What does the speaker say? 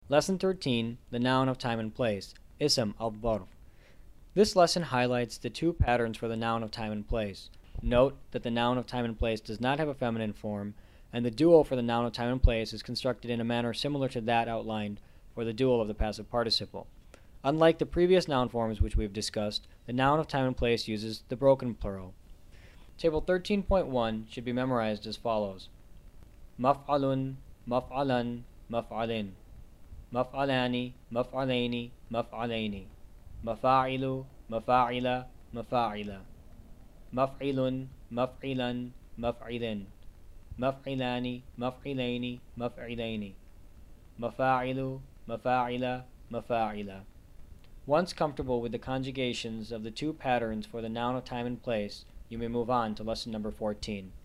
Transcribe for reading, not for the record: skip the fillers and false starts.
Lesson 13, the noun of time and place, ism al-dharf. This lesson highlights the two patterns for the noun of time and place. Note that the noun of time and place does not have a feminine form, and the dual for the noun of time and place is constructed in a manner similar to that outlined for the dual of the passive participle. Unlike the previous noun forms which we have discussed, the noun of time and place uses the broken plural. Table 13.1 should be memorized as follows. Maf'alun, maf'alan, maf'alin. Maf'alani, maf'alaini, maf'alaini. Mafa'ilu, mafa'ila, mafa'ila. Maf'ilun, maf'ilan, maf'ilin. Maf'ilani, maf'ilaini, maf'ilaini. Mafa'ilu, mafa'ila, mafa'ila. Once comfortable with the conjugations of the two patterns for the noun of time and place, you may move on to lesson number 14.